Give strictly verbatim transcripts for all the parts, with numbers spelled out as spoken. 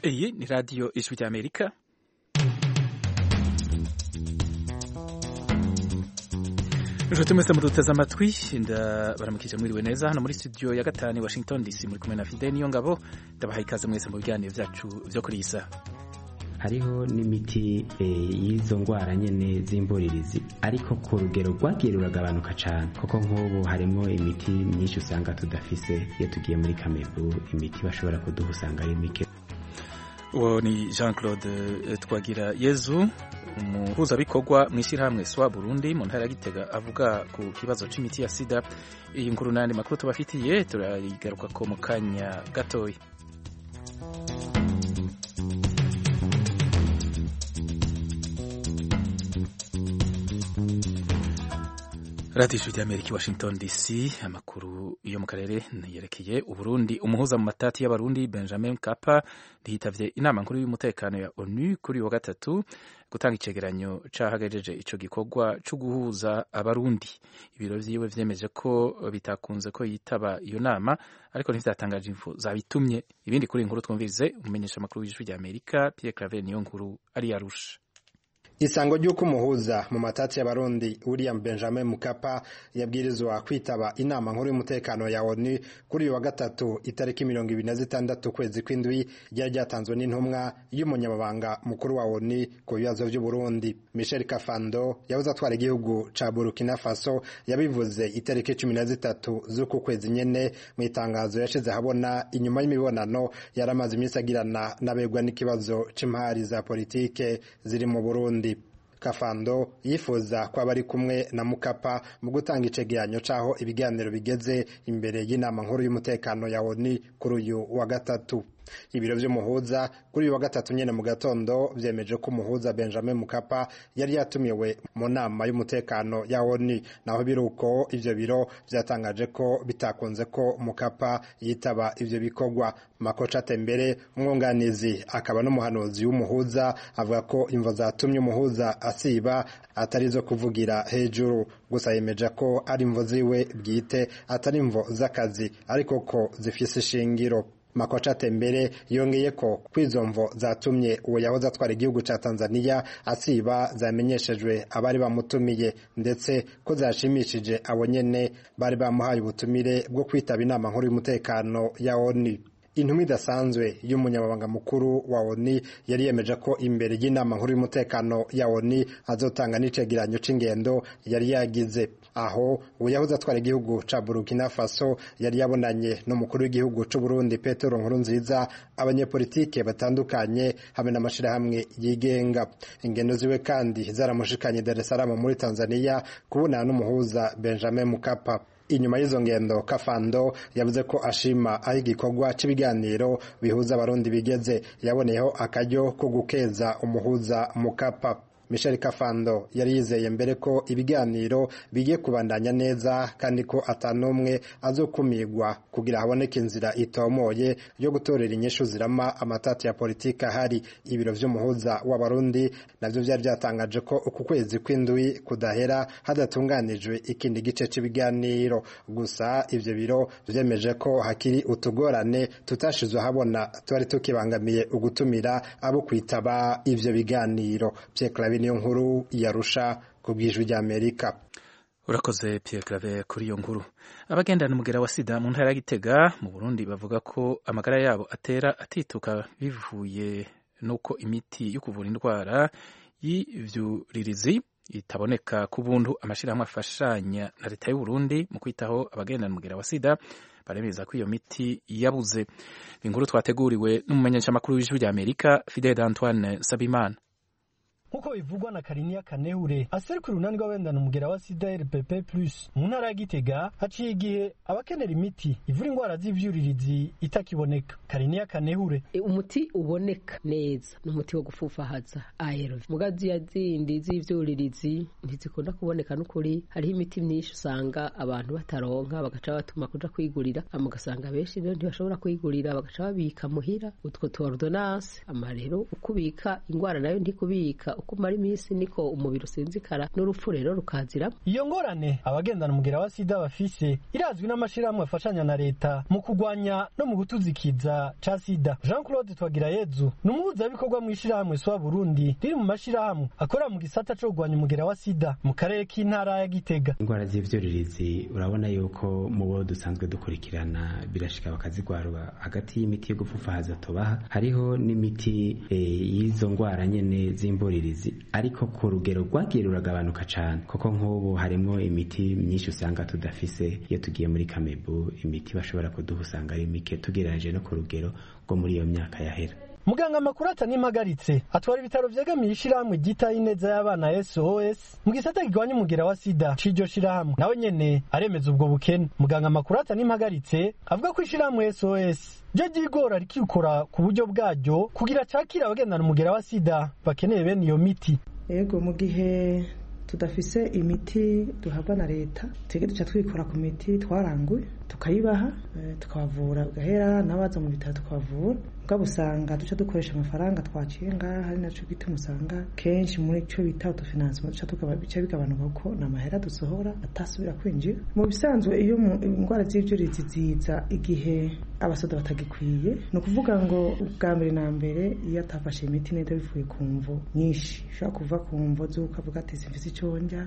Iyi ni radiyo ijwi ry'Amerika. Nshuti mwese muduteze amatwi, ndabaramukije mwiriwe neza hano muri studio ya gatanu i Washington D C, muri kumwe na Fidel Niyongabo. Ndabahaye ikaze mwese mu biganiro byacu byo kuri iyi saha. Hariho n'imiti y'izo ndwara nyene z'imboririzi, ariko ku rugero rwagiye ruragabanuka cane, kuko nk'ubu harimo imiti myinshi usanga tudafise iyo tugiye muri Kamebu, imiti bashobora kuduha usanga ari mike. Uwo ni Jean Claude Twagira Yezu, umuhuzabikorwa mw'ishyirahamwe S W A Burundi mu ntara ya Gitega, avuga ku kibazo c'imiti ya sida. Iyi nkuru n'andi makuru tubafitiye turayigaruka ko mu kanya gatoya. Radio Ijwi ry'Amerika, Washington D C. Amakuru yo mu karere yerekeye Uburundi. Umuhuza mu matati y'abarundi Benjamin Mkapa yitavye inama nkuru y'umutekano ya ONU kuri wa gatatu gutanga icegeranyo cahagajeje ico gikorwa cyo guhuza abarundi. Ibiro vyiwe vyemeje ko bitakunze ko yitaba iyo nama, ariko ntivyatangaje info zabitumye. Ibindi kuri inkuru twumvirize umumenyesha amakuru y'Ijwi ry'Amerika Pierre Claver niyo nkuru ari Arusha. Isango ry'uko umuhuza mu matati y'abarundi William Benjamin Mkapa yabwirizwa kwitaba inama nkuru y'umutekano ya ONU kuri uyu wa gatatu itariki mirongo ibiri na zitandatu kwezi kw'indwi, ryari ryatanzwe n'intumwa y'umunyamabanga mukuru wa ONU ku bibazo by'Uburundi. Michel Kafando yavuze atwara igihugu ca Burkina Faso yabivuze itariki cumi na zitatu z'uku kwezi nyene mu itangazo yashize habona inyuma y'imibonano yaramaze iminsi agirana n'abegwa n'ikibazo c'imari za politike ziri mu Burundi. Kafando yifuza ko abari kumwe na Mukapa mu gutanga icegeranyo caho ibiganiro bigeze imbere y'inama nkuru y'umutekano ya ONU kuri uyu wa gatatu. Ibiro vy'umuhuza kuri uyu wa gatatu nyene mu gatondo vyemeje ko umuhuza Benjamin Mkapa yari yatumiwe mu nama y'umutekano ya ONU, naho biruko ivyo biro vyatangaje ko bitakunze ko Mkapa yitaba ivyo bikorwa. Makocha Tembere, umwunganizi akaba n'umuhanuzi w'umuhuza, avuga ko imvo zatumye umuhuza asiba atari zo kuvugira hejuru, gusa yemeje ko ari imvo ziwe bwite atari imvo z'akazi, ariko ko zifise ishingiro. Makocha Tembere yongeye ko kwizo mvo zatumye uwo yahoze atwara igihugu ca Tanzania asiba zamenyeshejwe abari bamutumiye, ndetse ko zashimishije abo nyene bari bamuhaye ubutumire bwo kwitaba inama nkuru y'umutekano ya ONU. Intumwa idasanzwe y'umunyamabanga mukuru wa ONU yari yemeje ko imbere y'inama nkuru y'umutekano ya ONU azotanga n'icegeranyo c'ingendo yari yagize. Aho uyahoze atwara igihugu ca Burkina Faso yari yabonanye n'umukuru w'igihugu c'u Burundi Petero Nkurunziza, abanyepolitike batandukanye hamwe n'amashirahamwe yigenga. Ingendo ziwe kandi zaramushikanye Dar es Salaam muri Tanzania kubonana n'umuhuza Benjamin Mkapa. Inyuma y'izo ngendo, Kafando yavuze ko ashima aho igikorwa cy'ibiganiro bihuza abarundi bigeze, yaboneyeho akaryo ko gukeza umuhuza Mkapa. Michel Kafando yari yizeye mbere ko ibiganiro bigiye kubandanya neza, kandi ko atanumwe azokumirwa kugira haboneke inzira itomoye yo gutorera inyishu zirama amatati ya politika ahari. Ibiro vy'umuhuza w'abarundi navyo vyari byatangaje ko uku kwezi kw'indwi kudahera hadatunganijwe ikindi gice cy'ibiganiro. Gusa ivyo biro vyemeje ko hakiri utugorane tutashizwe habona twari tukibangamiye ugutumira abo kwitaba ivyo biganiro. Pierre niyo nkuru yarusha ku bw'Ijwi ry'Amerika. Urakoze Pierre Claver kuri iyo nkuru. Abagendana umugera wa sida mu ntara ya Gitega mu Burundi bavuga ko amagara yabo atera atituka bivuye nuko imiti yo kuvura indwara y'ivyuririzi itaboneka ku buntu. Amashirahamwe afashanya na leta y'u Burundi mu kwitaho abagendana umugera wa sida baremeza ko iyo miti yabuze. Inkuru twateguriwe n'umumenyesha makuru w'Ijwi ry'Amerika Fidel Antoine Sabimana. Nkuko bivugwa na Kariniya Kanehure, aserukira urunani rw'abendana umugera wa sida R P P plus mu ntara ya Gitega, haciye igihe abakenera imiti ivura indwara z'ivyuririzi itakiboneka. Kariniya Kanehure: e, umuti uboneka neza n'umuti wo gufufahaza A R V, mugazi ya zindi z'ivyuririzi ntizikunda kuboneka n'ukuri. Hariho imiti myinshi usanga abantu bataronka, bagaca batuma kuja kwigurira, amugasanga benshi rero ntibashobora kwigurira, bagaca babika muhira utwo tu ordonnance. Amarero ukubika ingwara nayo ntikubika uko umara iminsi niko umubiri usinzikara n'urupfu rero rukazira. Iyo ngorane abagendana umugera wa sida bafise irazwi n'amashirahamwe afashanya na leta mu kugwanya no mu gutuzikiza ca sida. Jean Claude Twagirayezu n'umuhuza bikorwa mu ishirahamwe S O A Burundi riri mu mashirahamwe akora mu gisata cyo kugwanya umugera wa sida mu karere k'intara ya Gitega. Ingwara z'ivyuririzi urabona yuko mu bo dusanzwe dukurikirana birashika bakazigwarwa hagati y'imiti yo gufufahaza tubaha hariho n'imiti e, y'izo ngwara nyene z'imboririzi ariko ku rugero rwagiye ruragabanuka cane kuko nk'ubu harimo imiti myinshi usanga tudafise iyo tugiye muri Kamebu imiti bashobora kuduha usanga ari mike tugereranyije no ku rugero rwo muri iyo myaka yahera. Muganga Makurata Nimpagaritse atwara ibitaro vyegamiye ishirahamwe ryitaye ineza y'abana S O S mu gisata kigwanya umugera wa sida c'iryo shirahamwe nawe nyene aremeza ubwo bukene. Muganga Makurata Nimpagaritse avuga ko ishirahamwe S O S ryo ryigora rikikora ku buryo bwaryo kugira cakira abagendana umugera wa sida bakeneye bene iyo miti. Ego mu gihe tudafise imiti duhabwa na leta twege duca twikora ku miti twaranguye tukayibaha e, tukabavura gahera nabaza mu bitaro tukabavura ubwo usanga duca dukoresha amafaranga twaciye ngaha hari naco gituma usanga kenshi muri cyo bita autofinancement duca tukaba bica bigabanuka uko namahera dusohora atasubira kwinjira. Mu bisanzwe iyo ingwara z'ivyuririzi ziza igihe abasoda batagikwiye no kuvuga ngo ubwa mbere na mbere iyo atafashe imiti neza bivuye ku mvo nyinshi ushobora kuva ku mvo z'uko avuga ati simfise iconja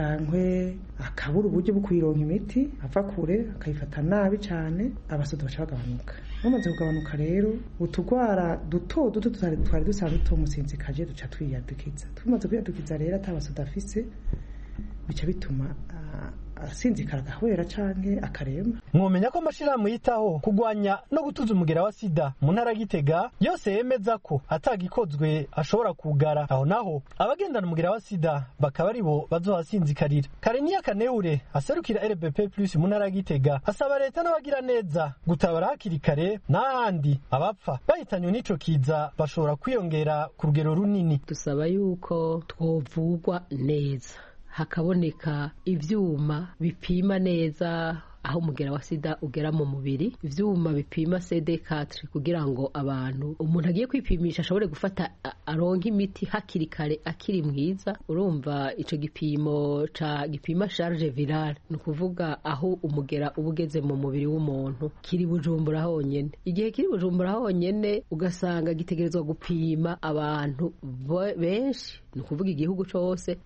cankwe akabura uburyo bwo kuyironka imiti ava kure akayifata nabi cane abasoda baca bagabanuka. Bamaze kugabanuka rero utugwara duto duto tutari twari dusanzwe tumusinzikaje duca twiyadukiza. Tumaze kwiyadukiza rero atabasoda afise bica bituma uh, asinzikara gahwera canke akarema. Mwomenya ko amashirahamwe yitaho kugwanya no gutuza umugera wa sida mu ntara Gitega yose yemeza ko atagikozwe ashobora kugara. Aho naho abagendana umugera wa sida bakaba aribo bazohasinzikarira. Karenia Kaneure aserukira R B P plus mu ntara Gitega asaba leta n'abagira neza gutabara hakiri kare n'ahandi abapfa bahitanywe n'ico kiza bashobora kwiyongera ku rugero runini. Dusaba yuko twovugwa neza hakaboneka ivyuma bipima neza aho umugera wa sida ugera mu mubiri, ivyuma bipima C D quatre kugira ngo abantu umuntu agiye kwipimisha ashobore gufata aronka imiti hakiri kare akiri mwiza. Urumva ico gipimo ca gipima charge virale no kuvuga aho umugera ubugeze mu mubiri w'umuntu kiri Bujumbura honyene. Igihe kiri Bujumbura honyene ugasanga gitegerezwa gupima abantu benshi no kuvuga igihugu cose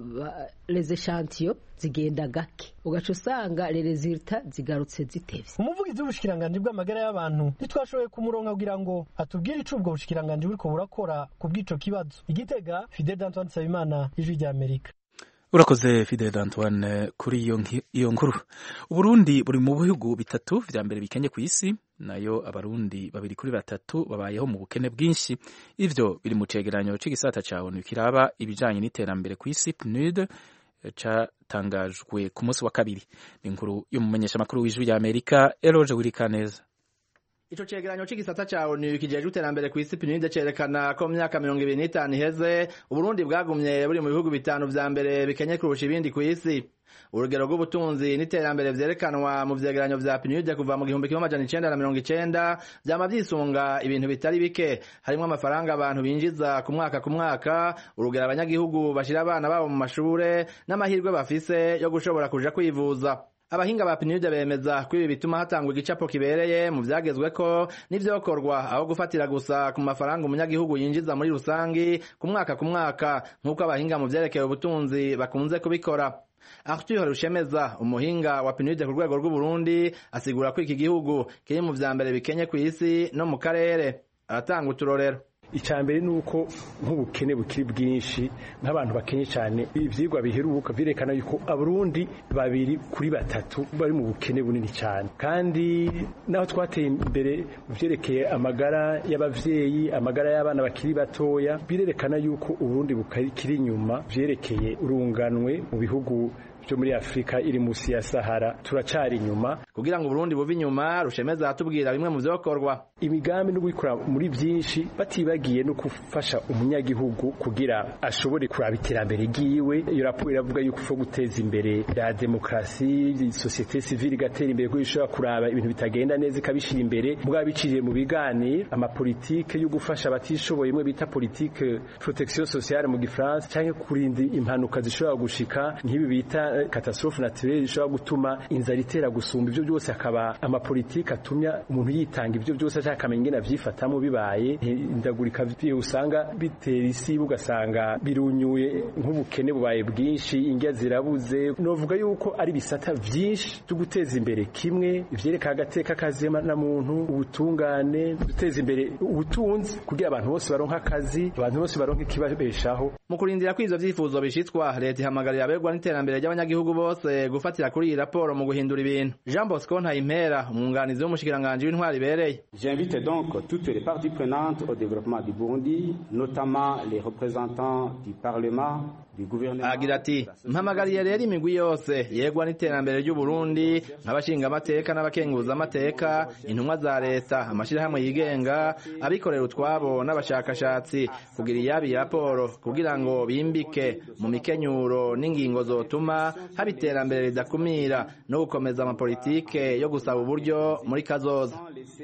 les échantillons zigenda gake ugaca usanga les résultats zigarutse zitevye. Umuvugizi w'ubushikiranganje bw'amagara y'abantu ntitwashoboye kumuronka kugira ngo atubwire ico ubwo bushikiranganje buriko burakora ku bw'ico kibazo. Igitega, Fidel Antoine Sabimana, Ijwi rya Amerika. Urakoze Fidel Antoine kuri iyo iyo nkuru. Uburundi buri mu bihugu bitatu vya mbere bikenye ku isi, nayo abarundi babiri kuri batatu babayeho mu bukene bwinshi. Ivyo biri mu cegeranyo c'igisata ca O N U kiraba ibijanye n'iterambere ku isi P N U D catangajwe ku munsi wa kabiri. Inkuru y'umumenyesha makuru w'Ijwi rya Amerika Eloge Wirikaneza. Ico cegeranyo c'igisata ca O N U kijejwe iterambere kw'isi P N U D cerekana ko mu myaka mirongo ibiri n'itanu iheze Uburundi bwagumye buri mu bihugu bitanu vya mbere bikenye kurusha ibindi kw'isi. Urugero rw'ubutunzi n'iterambere vyerekanwa mu vyegeranyo vya P N U D kuva mu gihumbi kimwe amajana icenda na mirongo icenda vyama vyisunga ibintu bitari bike, harimwo amafaranga abantu binjiza ku mwaka ku mwaka, urugero abanyagihugu bashira abana babo mu mashure n'amahirwe bafise yo gushobora kuja kwivuza. Abahinga ba P N U D bemeza ko ibi bituma hatangwa igicapo kibereye mu vyagezweko n'ivyokorwa aho gufatira gusa ku mafaranga umunyagihugu yinjiza muri rusangi ku mwaka ku mwaka nk'uko abahinga mu vyerekeye ubutunzi bakunze kubikora. Arthur Rushemeza umuhinga wa P N U D ku rwego rw'Uburundi asigura ko iki gihugu kiri mu vya mbere bikenye ku isi no mu karere. Aratanga uturorero. Icambere nuko nk'ubukene bukiri bwinshi nk'abantu bakenye cyane ivyigwa biheruka birekana yuko abarundi babiri kuri batatu bari mu bukene bunini cyane, kandi naho twateye imbere vyerekeye amagara y'abavyeyi amagara y'abana bakiri batoya birerekana yuko Uburundi bukiri inyuma vyerekeye urunganwe mu bihugu byo muri Afrika iri musi ya Sahara turacari inyuma. Kugira ngo Burundi buve inyuma Rushemeza atubwira bimwe mu vyokorwa. imigambi no gukora muri byinshi batibagiye no gufasha umunyagihugu kugira ashobore kuraba iterambere giwe. Iyo raporo iravuga yuko ufo guteza imbere ya demokrasi, societe civile gatera imbere ko ishobora kuraba ibintu bitagenda neza ikabishira imbere bwa biciriye mu biganiro ama politique yo gufasha abatishoboye mwe bita politique protection sociale mu gifaransa cyangwa kurinda impanuka zishobora gushika nk'ibi bita catastrophe naturelle zishobora gutuma inzara itera gusumba. Ibyo byose akaba ama politique atumya umuntu yitanga ibyo byose ashaka kamenya ingene avyifatamo bibaye indagurika vyo usanga bitera isi ugasanga birunyuye nk'ubukene bubaye bwinshi ingya zirabuze. Novuga yuko ari bisata vyinshi byo guteza imbere kimwe ivyereka agateka kazema na muntu ubutungane guteza imbere ubutunzi kugira abantu bose baronka akazi abantu bose baronka ikibabeshaho. Mu kurindira ko ivyo vyifuzo bishitswa leta ihamagarira aberwa n'iterambere ry'abanyagihugu bose gufatira kuri iyi raporo mu guhindura ibintu. Jean Bosco Ntayimpera umwunganizi w'umushikiranganje w'intwari ibereye. J'invite donc toutes les parties prenantes au développement du Burundi, notamment les représentants du Parlement, du gouvernement. Agira ati mpamagariye rero imigwi yose yegwa n'iterambere ry'u Burundi nk'abashinga amateka n'abakenguza amateka intumwa za leta amashirahamwe yigenga abikorera utwabo n'abashakashatsi kugira iyabi raporo kugira ngo bimbike mu mikenyuro n'ingingo zotuma haba iterambere ridakumira no gukomeza amapolitike yo gusaba uburyo muri kazoza.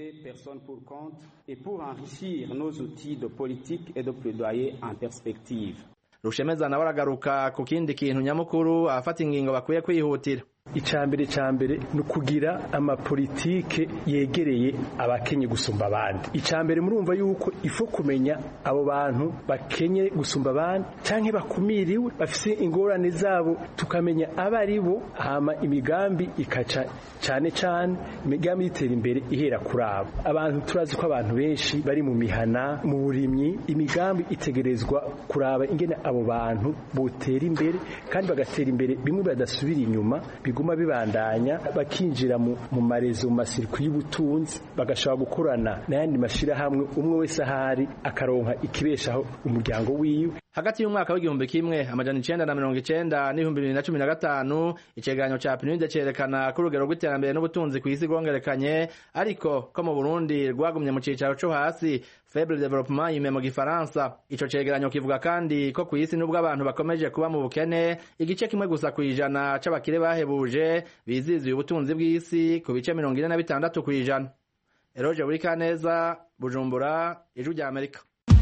Et pour enrichir nos outils de politique et de plaidoyer en perspective. Rushemeza nawe aragaruka ku kindi kintu nyamukuru afata ingingo bakwiye kwihutira. Icambere cambere nukugira ama politike yegereye abakenye gusumba abandi. Icambere murumva yuko ifo kumenya abo bantu bakenye gusumba abandi canke bakumiriwe bafise ingorane zabo tukamenya abari bo hama imigambi ikaca cane cane imigambi itera imbere ihera kurabo. Abantu turazi ko abantu benshi bari mu mihana mu burimyi imigambi itegerezwa kuraba ingene abo bantu botera imbere kandi bagatera imbere bimwe badasubira inyuma biguma bibandanya bakinjira mu mu marezo mu masirku y'ubutunzi bagashobora gukorana n'ayandi mashira hamwe umwe wese ahari akaronka ikibeshaho umuryango wiwe. Hagati y'umwaka w'igihumbi kimwe amajana icenda na mirongo icenda n'ibihumbi bibiri na cumi na gatanu icegeranyo ca P N U D cerekana ko urugero rw'iterambere n'ubutunzi kw'isi rwongerekanye ariko ko mu Burundi rwagumye mu cicaro co hasi faible développement yime mu gifaransa. Ico cegeranyo kivuga kandi ko kw'isi nubwo abantu bakomeje kuba mu bukene igice kimwe gusa kwijana c'abakire bahebuje biziziye ubutunzi bw'isi ku bice mirongo ine na bitandatu kwijana. Eroje Burikaneza, Bujumbura, Ijwi rya Amerika.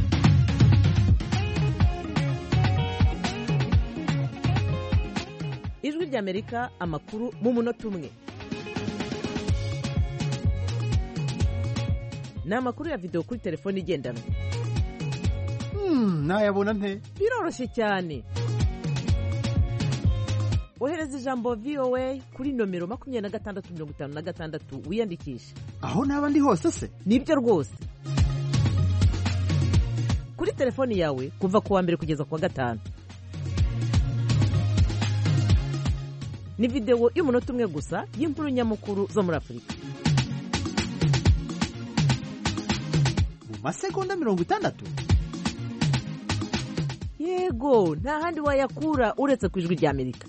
Ijwi rya Amerika amakuru mu munota umwe. Ni amakuru ya video kuri telefone igendanwa. Hmm, nayabona nte? Biroroshye cyane. Ohereza ijambo V O A kuri nomero makumyabiri na gatandatu mirongo itanu na gatandatu wiyandikisha. Aho naba ndi hose se? Nibyo rwose. Kuri telefone yawe kuva ku wa mbere kugeza ku wa gatanu. Ni video y'umunota umwe gusa y'inkuru nyamukuru zo muri Afurika. Mu masegonda mirongo itandatu? Yego, nta handi wayakura uretse ku Ijwi rya Amerika.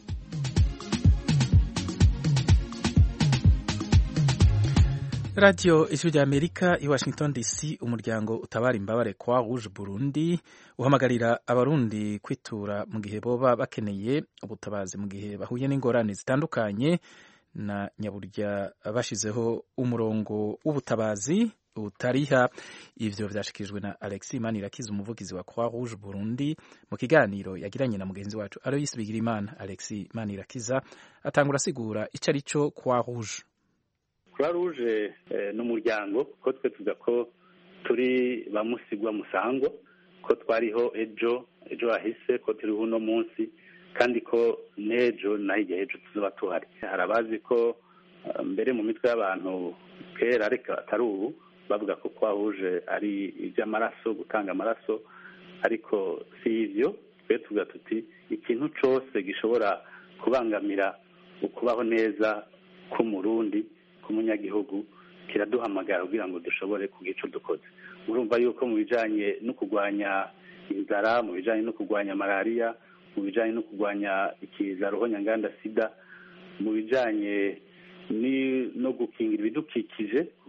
Radio Ijwi rya Amerika i Washington D C umuryango utabara imbabare kwa Rouge Burundi uhamagarira abarundi kwitura mu gihe boba bakeneye ubutabazi mu gihe bahuye n'ingorane zitandukanye na nyaburya bashizeho umurongo w'ubutabazi utariha. Ivyo vyashikijwe na Alexis Manirakiza umuvugizi wa Croix Rouge Burundi mu kiganiro yagiranye na mugenzi wacu Alois Bigirimana. Alexis Manirakiza atangura asigura ico ari cyo Croix Rouge. Croix Rouge n'umuryango ko twe tuvuga ko turi bamusigwa musango ko twariho ejo ejo hahise ko turi uno munsi kandi ko nejo nahiye ejo tuzoba tuhari. Harabazi ko mbere mu mitwe y'abantu kera ariko atari ubu bavuga ko Croix Rouge ari iby'amaraso gutanga amaraso ariko si ivyo. Twe tuvuga tuti ikintu cose gishobora kubangamira ukubaho neza k'umurundi kumunyagihugu kiraduhamagara kugira ngo dushobore kugico dukoze. Urumva yuko mu bijanye no kugwanya inzara, mu bijanye no kugwanya malaria, mu bijanye no kugwanya ikiza ruhonyanganda sida, mu bijanye ni no gukingira ibidukikije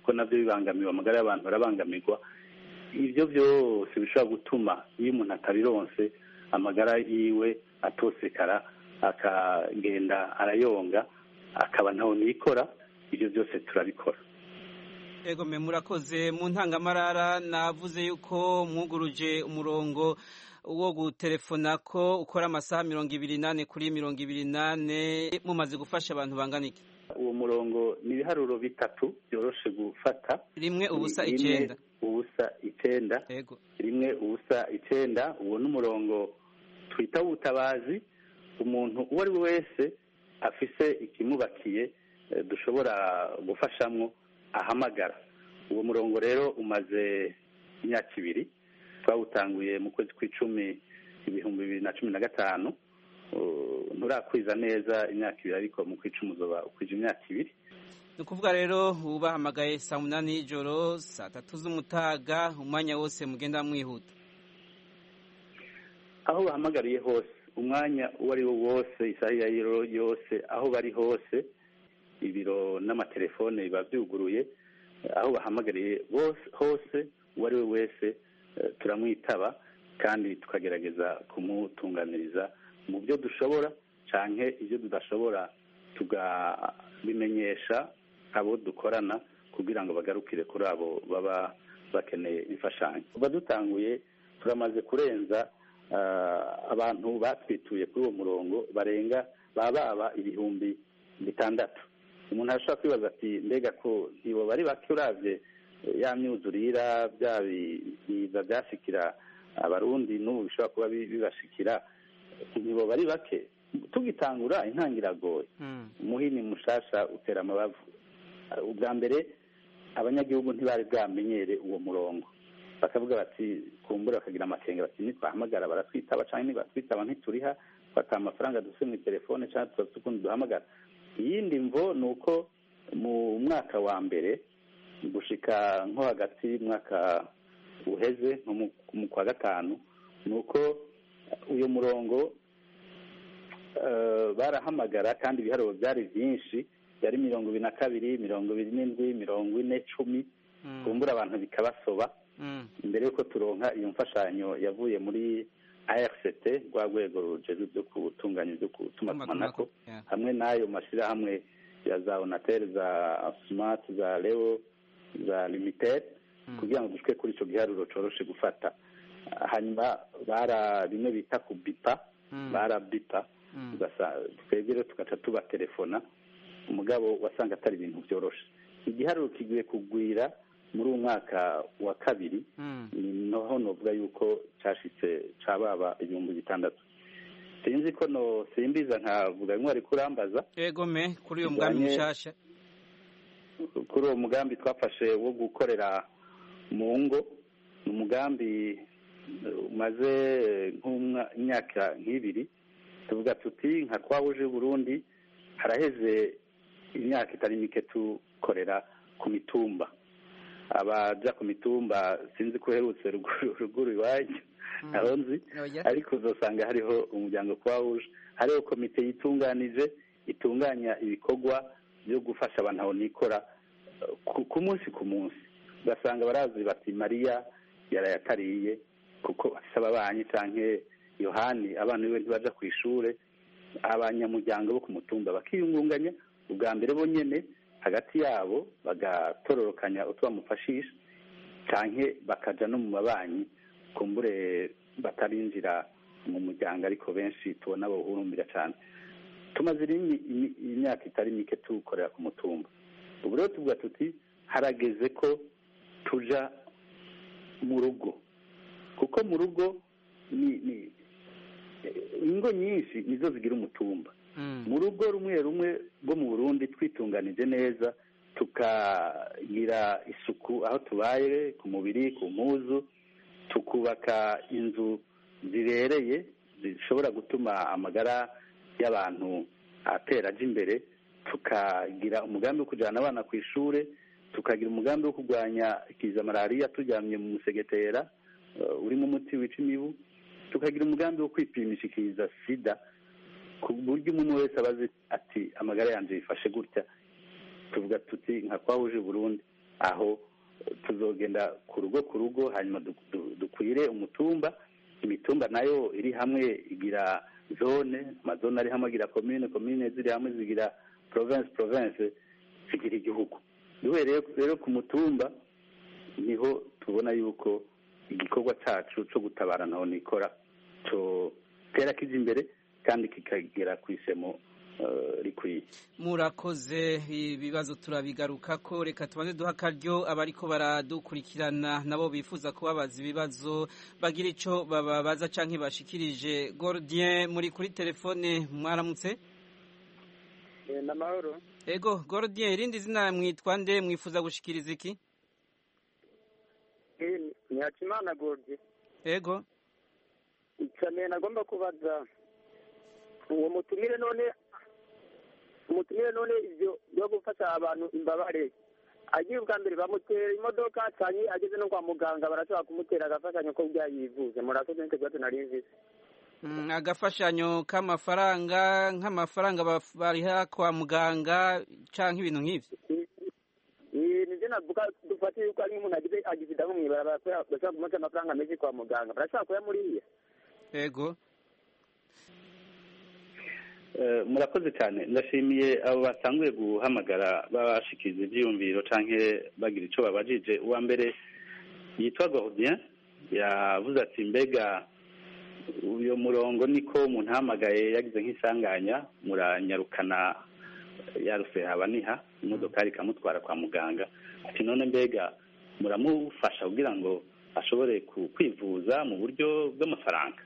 kuko nabyo bibangamiwe, amagara y'abantu arabangamirwa. Ibyo byose bishobora gutuma iyo umuntu atabironse amagara yiwe atosekara, akagenda arayonga, akaba ntaho nikora. Ibyo byose turabikora. Ego me murakoze. Mu ntangamarara navuze yuko mwuguruje umurongo wo gutelefona ko ukora amasaha mirongo ibiri nane kuri mirongo ibiri nane, mumaze gufasha abantu bangana iki? Uwo murongo ni ibiharuro bitatu byoroshe gufata. Rimwe ubusa icenda ubusa icenda Ego. rimwe ubusa icenda. Uwo n'umurongo twita ubutabazi. Umuntu uwo ari we wese afise ikimubakiye dushobora gufashamwo ahamagara. Uwo murongo rero umaze imyaka ibiri, twawutanguye mu kwezi kw'icumi ibihumbi bibiri na cumi na gatanu. Nturakwiza neza imyaka ibiri, ariko mu kw'icumi uzoba ukwije imyaka ibiri. Ni ukuvuga rero ubahamagaye saa munani y'ijoro, saa tatu z'umutaga, umwanya wose mugenda mwihuta. Aho bahamagariye hose, umwanya uwo ari wo wose, isaha iyo yose, aho bari hose, ibiro n'amatelefone biba byuguruye. Aho bahamagariye hose, uwo ari we wese turamwitaba kandi tukagerageza kumutunganiriza mu byo dushobora, canke ibyo tudashobora tugabimenyesha abo dukorana kugira ngo bagarukire kuri abo baba bakeneye imfashanyo. Kuba dutanguye turamaze kurenza abantu batwituye kuri uwo murongo barenga bababa ibihumbi bitandatu. Umuntu arashobora kwibaza ati mbega ko ntibo bari bake uravye ya myuzurira bya biza byashikira abarundi n'ubu bishobora kuba bibashikira, ntibo bari bake. Tugitangura intangiragoye, umuhini mushasha utera amabavu. Ubwa mbere abanyagihugu ntibari bwamenyere uwo murongo, bakavuga bati kumbura, bakagira amakenga bati nitwahamagara baratwitaba canke nibatwitaba ntituriha, bata amafaranga dufise mu telefone canke tudafise ukundi duhamagara. Iyindi mvo ni uko mu mwaka wa mbere gushika nko hagati y'umwaka uheze nko mu kwa gatanu, ni uko uyu murongo barahamagara kandi ibiharuro byari byinshi, byari mirongo ibiri na kabiri, mirongo ibiri n'indwi, mirongo ine, cumi, kumbura abantu bikabasoba. Imbere y'uko turonka iyo mfashanyo yavuye muri A R C T, rwa rwego rujejwe byo gutunganya ibyo gutumatumanako, hamwe n'ayo mashyirahamwe ya za Onatel, za Smart, za Leo, za Limited, kugira ngo dushike kuri ico giharuro coroshe gufata. Hanyuma bara bimwe bita ku bipa, bara bipa, twebwe rero tugaca tuba telefona, umugabo wasanga atari ibintu byoroshe. Igiharuro kigiye kugwira muri uwo mwaka wa kabiri, noho novuga yuko cashitse cababa ibihumbi bitandatu. Sinzi ko no simbiza nkavuga ngo ari kurambaza. Ego me kuri uyo mugambi mushasha, kuri uwo mugambi twafashe wo gukorera mu ngo, ni umugambi umaze nk'imyaka nk'ibiri. Tuvuga tuti nka twabuje Burundi haraheze imyaka itari mike tukorera ku mitumba. Abaja ku mitumba sinzi ko herutse ruguru iwanyu naho nzi, ariko uzosanga hariho umuryango twawuje, hariho komite yitunganije itunganya ibikorwa byo gufasha abantu aho nikora ku munsi ku munsi. Ugasanga barazi bati Mariya yarayatariye kuko afise ababanyi, canke Yohani abana biwe ntibaja ku ishure. Abanyamuryango bo ku mutumba bakiyungunganya ubwa mbere bo nyene hagati yabo, bagatororokanya utwo bamufashisha, canke bakaja no mu mabanyi kumbure batarinjira mu muryango, ariko benshi tubona bo urumbira cane. Tumaze imyaka itari mike tukorera ku mutumba. Ubu rero tuvuga tuti harageze ko tuja mu rugo, kuko mu rugo ni ni ingo nyinshi nizo zigira umutumba. Mu rugo rumwe rumwe rwo mu Burundi twitunganije neza, tukagira isuku aho tubaye, ku mubiri, ku mpuzu, tukubaka inzu zibereye zishobora gutuma amagara y'abantu atera aja imbere, tukagira umugambi wo kujana abana ku ishure, tukagira umugambi wo kurwanya ikiza malariya turyamye mu musegetera urimo umuti wica imibu, tukagira umugambi wo kwipimisha ikiza sida, ku buryo umuntu wese abazi ati amagara yanje yifashe gutya. Tuvuga tuti nka twahuje Burundi aho tuzogenda ku rugo ku rugo hanyuma dukwire umutumba. Imitumba nayo iri hamwe igira zone, amazone ari hamwe agira komine, komine ziri hamwe zigira province, province zigira igihugu. Duhereye rero ku mutumba niho tubona yuko igikorwa cyacu cyo gutabara naho nikora cyo tera kije imbere kandi kikagera ku isemo rikwiye. Murakoze, ibibazo turabigaruka ko, reka tubanze duha akaryo abariko baradukurikirana nabo bifuza kubabaza ibibazo bagira ico bababaza canke bashikirije. Gordien muri kuri telefone, mwaramutse? Eh, namahoro. Ego Gordien, irindi zina mwitwa nde, mwifuza gushikiriza iki? Eh, ni Hakimana Gordien. Ego. Icane nagomba kubaza uwo mutumire none umutumire none ivyo byo gufasha abantu imbabare agiye ubwa mbere bamutera imodoka cyane ageze no kwa muganga barashobora kumutera agafashanyo ko byayivuze. Murakoze nike byo tunarinvise. Mm, agafashanyo k'amafaranga nk'amafaranga bariha kwa muganga canke ibintu nk'ivyo. Eh, nije navuga dufate yuko ari umuntu agize agize damu mwibara bashobora kumuta amafaranga menshi kwa muganga barashobora kuyamuriye. Ego. Murakoze cyane, ndashimiye abo batanguye guhamagara babashikiriza ibyiyumviro canke bagira ico babajije. Uwa mbere yitwa Gordien yavuze ati mbega uyo murongo niko umuntu ahamagaye yagize nk'isanganya muranyarukana yaruse habaniha imodoka ikamutwara kwa muganga, ati none mbega muramufasha kugira ngo ashobore kwivuza mu buryo bw'amafaranga?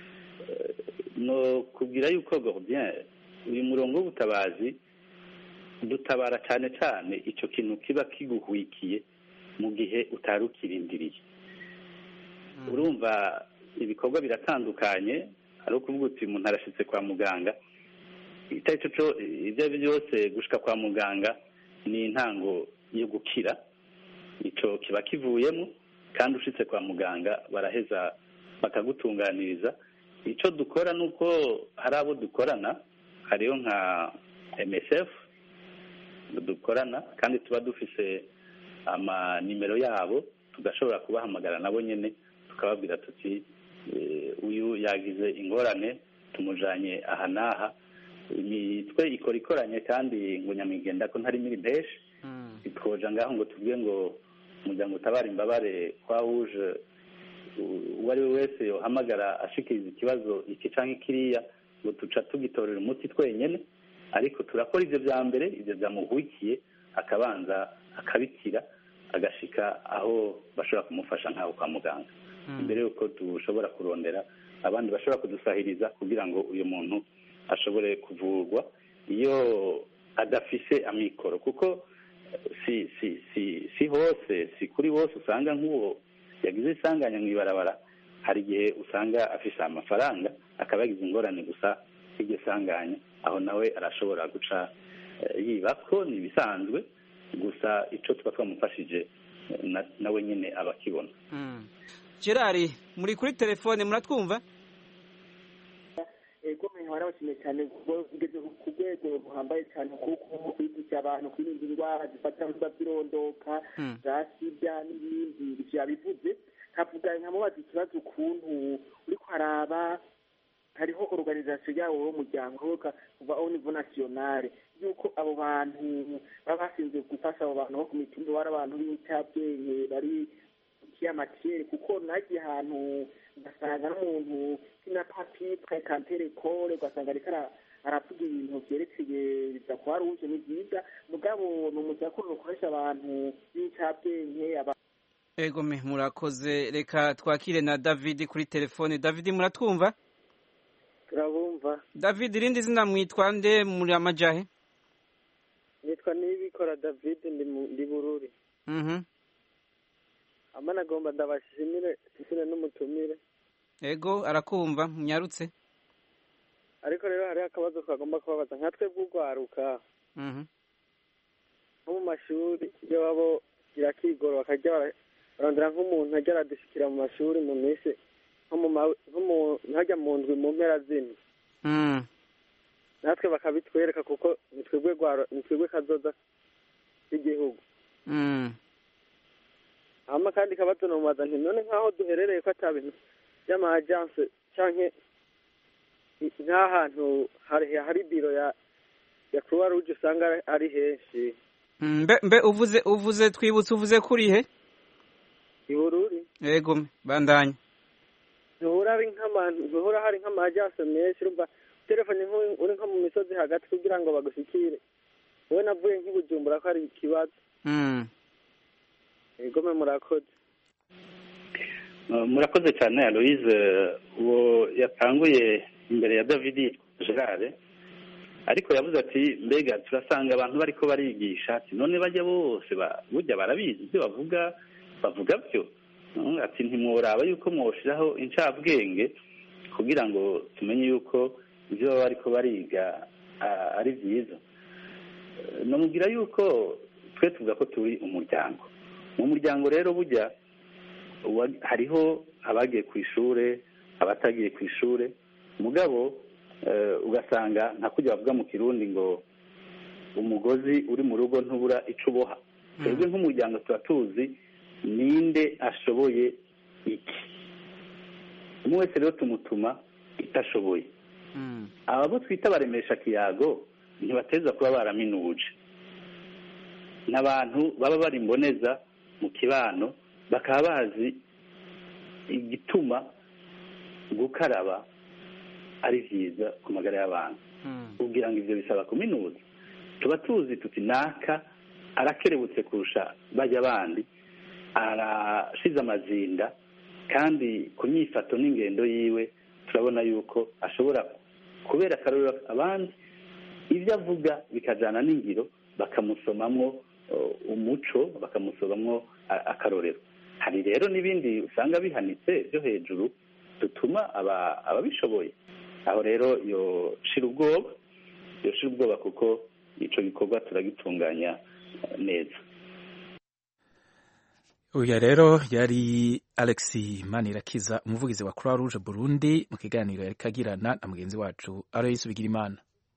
No kubwira yuko Gordien uyu murongo w'ubutabazi dutabara cyane cyane icyo kintu kiba kiguhwikiye mu gihe utarukirindiriye. Urumva ibikorwa biratandukanye, ari ukuvuga uti umuntu arashitse kwa muganga, icyo cyo ibyo byose gushika kwa muganga ni intango yo gukira, icyo kiba kivuyemo, kandi ushitse kwa muganga baraheza bakagutunganiriza. Icyo dukora nuko hari abo dukorana, hariyo nka M S F dukorana kandi tuba dufise ama nimero yabo, tugashobora kubahamagara nabo nyene tukababwira tuti uyu yagize ingorane tumujanye aha naha. Imitwe ikora ikoranye kandi ngo nyamigenda ko ntari miri benshi twoja ngaho ngo tuvuge ngo umuryango utabara imbabare twahuje uwo ari we wese yohamagara ashikiriza ikibazo iki canke kiriya ngo tuca tugitorera umuti twenyene, ariko turakora ivyo vya mbere, ivyo vyamuhwikiye akabanza akabikira agashika aho bashobora kumufasha nk'aho kwa muganga imbere yuko dushobora kurondera abandi bashobora kudusahiriza kugira ngo uyu muntu ashobore kuvurwa iyo adafise amikoro, kuko si si si si hose si kuri bose usanga nk'uwo yagize isanganya mw'ibarabara, hari igihe usanga afise amafaranga akaba yagize ingorane gusa iryo sanganya, aho nawe arashobora guca yiba ko ni bisanzwe, gusa ico tuba twamufashije nawe nyene abakibona. Gerard muri kuri telefone muratwumva? Ego mwe warabashimiye cyane kugeze ku rwego ruhambaye cyane kuko kwigisha abantu kwirinda indwara zifata nk'ibyirondoka za sida n'ibindi byabivuze. Kavuga nkamubaza ikibazo ukuntu uri kwaraba hariho organisation yawo w'umuryango kuva au niveau national yuko abo bantu baba basinze gufasha abo bantu bo ku mitumba bari abantu b'icyabwenge bari kiyamatiyeri, kuko nagiye ahantu ngasanga n'umuntu kina papi prekantere kore ugasanga ariko aravuga ibintu byerekeye biza kwa ruje ni byiza, mugabo ni umujakuru ukoresha abantu b'icyabwenge. Ego me murakoze, reka twakire na David kuri telefone. David muratwumva? Turabumva. David irindi zina mwitwa nde muri amajahe? Nitwa Nibikora David ndi ndi Bururi. Mhm. Amana gomba ndabashimire sisine n'umutumire. Ego arakumva munyarutse. Ariko rero hari akabazo kagomba kubabaza nkatwe bw'ugwaruka. Mhm. Nko mu mashuri iyo babo irakigoro bakajya barondera nk'umuntu ajya aradushikira mu mashuri mu minsi nko mu ntajya mu ndwi mu mpera zino. Mhm. Natwe bakabitwereka kuko nitwebwe gwaro nitwebwe kazoza igihugu. Mhm. hama kandi kabazo nomubaza nti none nk'aho duherereye ko ata bintu by'ama agence canke nk'ahantu hari hari biro ya ya Croix Rouge usanga ari henshi. mbe mbe uvuze uvuze twibutse uvuze kuri he Ibururi yego bandanya nuhura ari nk'abantu nuhura hari nk'ama agence menshi urumva telefone uri nko mu misozi hagati kugira ngo bagushikire wowe navuye nk'ibujumbura ko ari ikibazo. mm yego me murakoze. murakoze cyane Aloise uwo yatanguye imbere ya David Gerard ariko yavuze ati mbega turasanga abantu bariko barigisha ati none bajya bose burya barabizi ibyo bavuga bavuga byo ati ntimworaba yuko mwoshiraho incabwenge kugira ngo tumenye yuko ibyo baba bariko bariga ari byiza. nomubwira yuko twe tuvuga ko turi umuryango mu muryango rero burya hariho abagiye ku ishure abatagiye ku ishure mugabo ugasanga nta kujya bavuga mu kirundi ngo umugozi uri mu rugo ntubura ico uboha. twebwe nk'umuryango tuba tuzi ninde ashoboye iki, umwe wese rero tumutuma itashoboye. abo twita baremesha kiyago ntibateza kuba baraminuje, n'abantu baba bari imboneza mu kibano bakaba bazi igituma gukaraba ari byiza ku magara y'abantu. ubwira ngo ibyo bisaba kuminuza. tuba tuzi tuti naka arakerebutse kurusha bajya abandi, arashize amazinda, kandi ku myifato n'ingendo yiwe turabona yuko ashobora kubera akarorero abandi, ibyo avuga bikajyana n'ingiro, bakamusomamwo umuco, bakamusomamwo akarorero. hari rero n'ibindi usanga bihanitse byo hejuru dutuma ababishoboye aho rero yoshira ubwoba yoshira ubwoba kuko ico gikorwa turagitunganya neza. uyu rero yari Alexis Manirakiza, umuvugizi wa Croix Rouge Burundi, mu kiganiro yari kagirana na mugenzi wacu Aloys Bigirimana.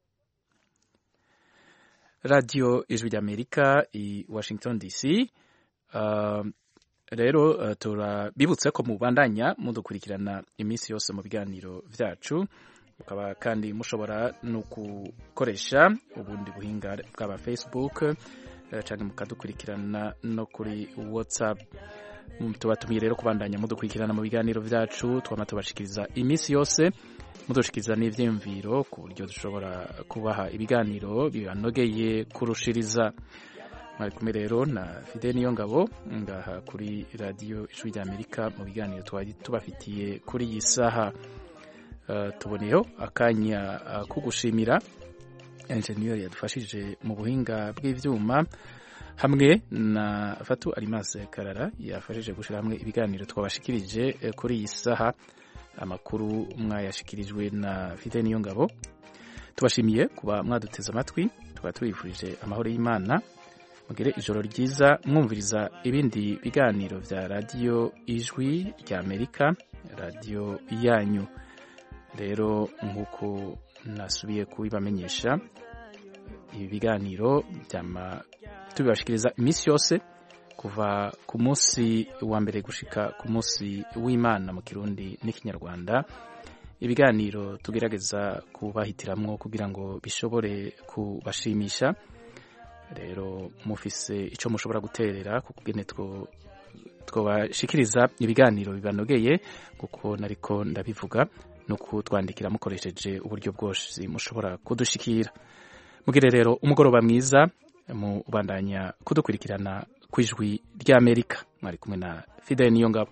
Radio Ijwi ry'Amerika i Washington D C. Uh, rero uh, turabibutse ko mubandanya mudukurikirana iminsi yose mu biganiro vyacu, mukaba kandi mushobora no gukoresha ubundi buhinga bwa Facebook uh, cyane mukadukurikirana no kuri WhatsApp. Tubatumiye rero kubandanya mudukurikirana mu biganiro vyacu, twama tubashikiriza iminsi yose, mudushikiriza n'ivyiyumviro ku buryo dushobora kubaha ibiganiro bibanogeye kurushiriza. Mwari kumwe rero na Fidel Niyongabo ngaha kuri Radio Ijwi ry'Amerika mu biganiro twari tubafitiye kuri iyi saha. Uh, tuboneyeho akanya uh, kugushimira engineer yadufashije mu buhinga bw'ivyuma, hamwe na Fatu Alimase Karara yafashije gushira hamwe ibiganiro twabashikirije eh, kuri iyi saha. Amakuru mwayashikirijwe na Fidel Niyongabo. Tubashimiye kuba mwaduteze amatwi, tukaba tubifurije amahoro y'Imana, mugire ijoro ryiza mwumviriza ibindi biganiro vya Radio Ijwi ry'Amerika, radio yanyu. Rero nkuko nasubiye kubibamenyesha, ibi biganiro byama tubibashikiriza iminsi yose kuva ku munsi wa mbere gushika ku munsi w'Imana mu Kirundi n'Ikinyarwanda. Ibiganiro tugerageza kubahitiramwo kugira ngo bishobore kubashimisha. Rero mufise ico mushobora guterera ku kugene two twabashikiriza ibiganiro bibanogeye, kuko nariko ndabivuga no kutwandikira mukoresheje uburyo bwose mushobora kudushikira. Mugire rero umugoroba mwiza, mu bandanya kudukurikirana kwijwi ry'Amerika. Mwari kumwe na Fidel Niyongabo.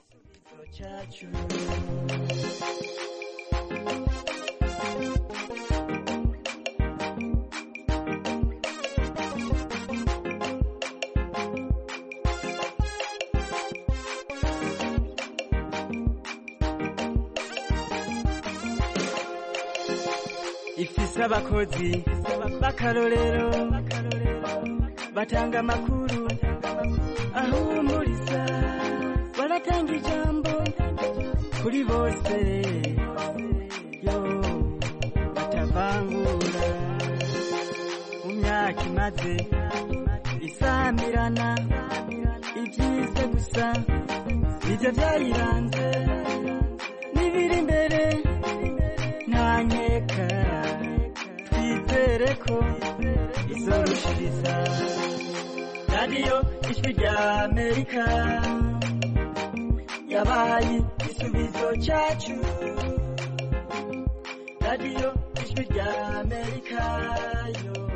Ifise abakozi b'akarorero batanga amakuru ahumuriza, baratanga ijambo kuri bose, yo batavangura. mu myaka imaze isamirana ibyiza gusa nibyo byayiranze n'ibiri imbere nta nkeka twizere ko izorushiriza radiyo ijwi rya amerika yabaye igisubizo cyacu radiyo ijwi rya amerika yo